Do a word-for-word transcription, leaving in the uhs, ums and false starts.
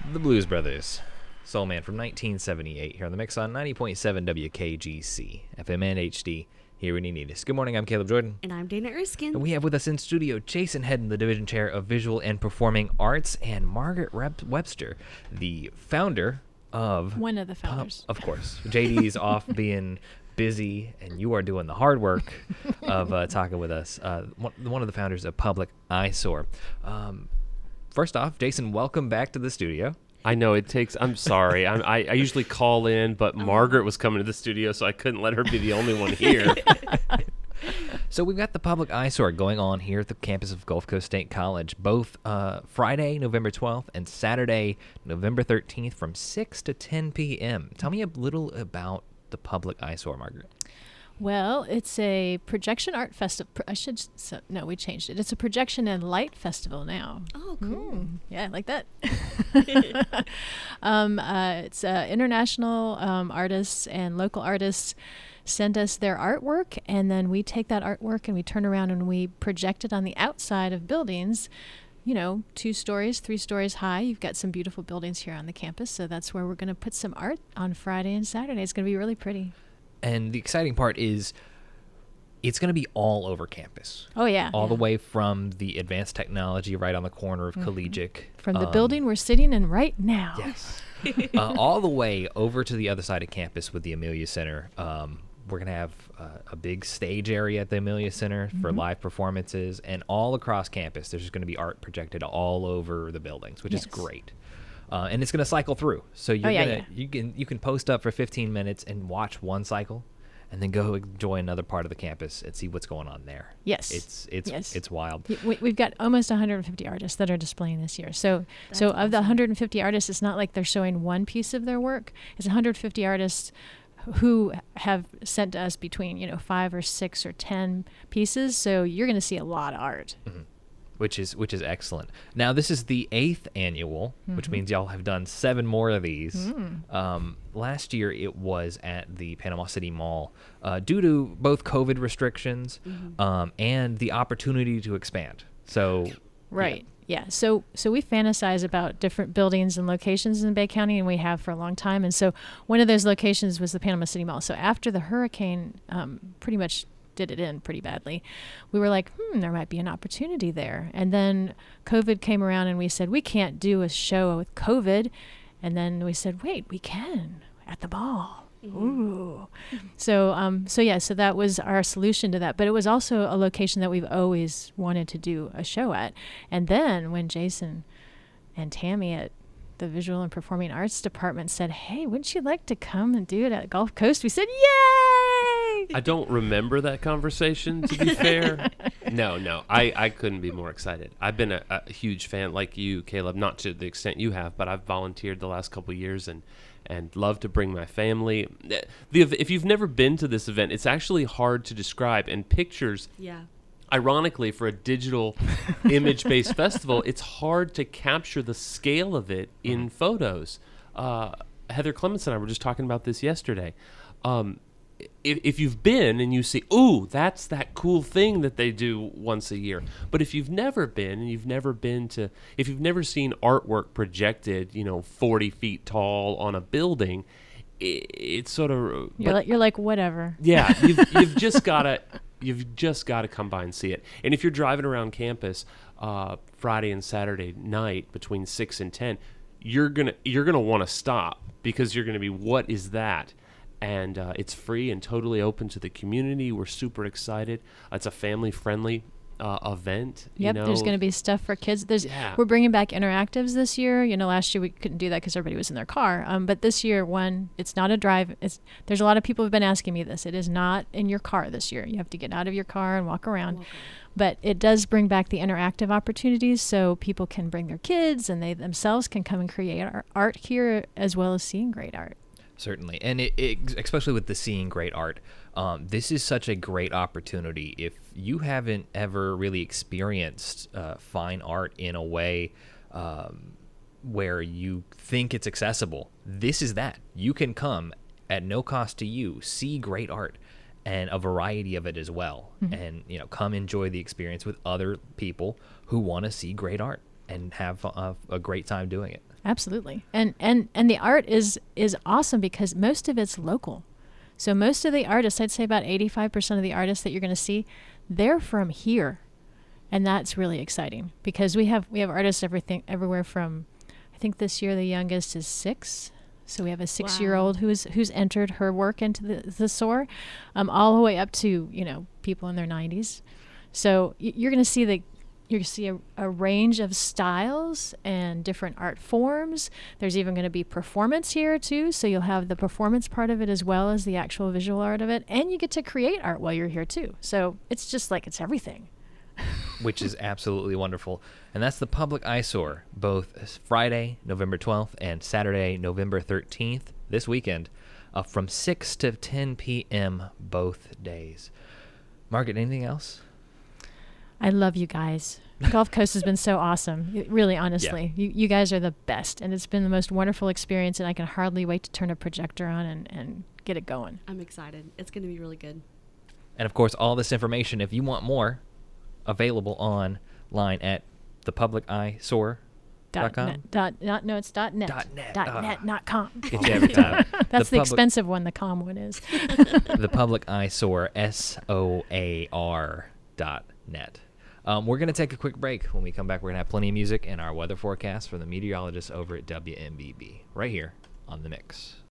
The Blues Brothers, Soul Man from nineteen seventy-eight, here on the Mix on ninety point seven W K G C, F M and H D, here when you need us. Good morning, I'm Caleb Jordan. And I'm Dana Erskine. And we have with us in studio Jason Hedden, the Division Chair of Visual and Performing Arts, and Margaret Rep- Webster, the founder of... One of the founders. Uh, of course. J D's off being busy, and you are doing the hard work of uh, talking with us. Uh, one, one of the founders of Public Eyesore. Um, first off, Jason, welcome back to the studio. I know it takes. I'm sorry. I'm, I I usually call in, but Margaret was coming to the studio, so I couldn't let her be the only one here. So we've got the Public Eyesore going on here at the campus of Gulf Coast State College, both uh, Friday, November twelfth, and Saturday, November thirteenth, from six to ten p.m. Tell me a little about the Public Eyesore, Margaret. Well, it's a projection art festival. I should so, no, we changed it. It's a projection and light festival now. Oh, cool. Mm, yeah, I like that. um, uh, it's uh, international um, artists and local artists send us their artwork, and then we take that artwork and we turn around and we project it on the outside of buildings. You know, two stories, three stories high. You've got some beautiful buildings here on the campus, so that's where we're going to put some art on Friday and Saturday. It's going to be really pretty. And the exciting part is it's going to be all over campus. Oh, yeah. All yeah. the way from the advanced technology right on the corner of mm-hmm. Collegiate. From the um, building we're sitting in right now. Yes. uh, all the way over to the other side of campus with the Amelia Center. Um, we're going to have uh, a big stage area at the Amelia Center mm-hmm. for live performances. And all across campus, there's going to be art projected all over the buildings, which yes. is great. Uh, and it's going to cycle through. So you're oh, yeah, gonna, yeah. you can you can post up for fifteen minutes and watch one cycle, and then go enjoy another part of the campus and see what's going on there. Yes, it's it's yes. it's wild. We, we've got almost one hundred fifty artists that are displaying this year. So That's so awesome. Of the one hundred fifty artists, it's not like they're showing one piece of their work. It's one hundred fifty artists who have sent us between you know five or six or ten pieces. So you're going to see a lot of art. Mm-hmm. Which is which is excellent. Now this is the eighth annual, mm-hmm. which means y'all have done seven more of these. Mm. Um, last year it was at the Panama City Mall, uh, due to both COVID restrictions mm-hmm. um, and the opportunity to expand. So right, yeah. yeah. So so we fantasize about different buildings and locations in Bay County, and we have for a long time. And so one of those locations was the Panama City Mall. So after the hurricane, um, pretty much. did it in pretty badly, we were like, hmm, there might be an opportunity there. And then COVID came around and we said, we can't do a show with COVID. And then we said, wait, we can at the mall. Mm-hmm. Ooh. So, um, so yeah, so that was our solution to that. But it was also a location that we've always wanted to do a show at. And then when Jason and Tammy at the Visual and Performing Arts Department said, hey, wouldn't you like to come and do it at Gulf Coast? We said, yay! I don't remember that conversation, to be fair. No, no, I, I couldn't be more excited. I've been a, a huge fan like you, Caleb, not to the extent you have, but I've volunteered the last couple of years and, and love to bring my family. The, if you've never been to this event, it's actually hard to describe, and pictures... Yeah. Ironically, for a digital image-based festival, it's hard to capture the scale of it in mm-hmm. photos. Uh, Heather Clements and I were just talking about this yesterday. Um, if, if you've been and you see, ooh, that's that cool thing that they do once a year. But if you've never been and you've never been to, if you've never seen artwork projected, you know, forty feet tall on a building, it, it's sort of... You're, but, like, you're like, whatever. Yeah, you've, you've just got to... You've just got to come by and see it. And if you're driving around campus uh, Friday and Saturday night between six and ten, you're gonna you're gonna want to stop because you're gonna be, what is that? And uh, it's free and totally open to the community. We're super excited. It's a family friendly uh, event. Yep, you know? There's going to be stuff for kids. There's yeah. We're bringing back interactives this year. You know, last year we couldn't do that because everybody was in their car. Um, but this year, one, it's not a drive. It's there's a lot of people who've been asking me this. It is not in your car this year. You have to get out of your car and walk around. Walk but it does bring back the interactive opportunities, so people can bring their kids and they themselves can come and create art here as well as seeing great art. Certainly, and it, it, especially with the seeing great art, um, this is such a great opportunity. If you haven't ever really experienced uh, fine art in a way um, where you think it's accessible, this is that. You can come at no cost to you, see great art, and a variety of it as well, mm-hmm. and you know, come enjoy the experience with other people who want to see great art. and have a, a great time doing it. Absolutely. And and and the art is is awesome because most of it's local. So most of the artists, I'd say about eighty-five percent of the artists that you're going to see, they're from here. And that's really exciting because we have we have artists everything everywhere from, I think this year the youngest is six. So we have a six-year-old Wow. who's who's entered her work into the the S O A R, um, all the way up to, you know, people in their nineties. So y- you're going to see the you're going to see a, a range of styles and different art forms. There's even going to be performance here too. So you'll have the performance part of it as well as the actual visual art of it, and you get to create art while you're here too. So it's just like it's everything. Which is absolutely wonderful. And that's the Public Eyesore, both Friday, November twelfth, and Saturday, November thirteenth, this weekend, uh, from six to ten p.m. both days. Margaret, anything else? I love you guys. Gulf Coast has been so awesome. It- really, honestly. You, you guys are the best, and it's been the most wonderful experience, and I can hardly wait to turn a projector on and, and get it going. I'm excited. It's going to be really good. And of course, all this information, if you want more, available online at the public eyesore dot com. net, dot, not, no, it's dot net. Dot net. Dot Ah. net, not com. Get you every time. That's the, public- expensive one. The com one is. The Public Eyesore, S O A R dot net. Um, we're going to take a quick break. When we come back, we're going to have plenty of music and our weather forecast from the meteorologists over at W M B B right here on The Mix.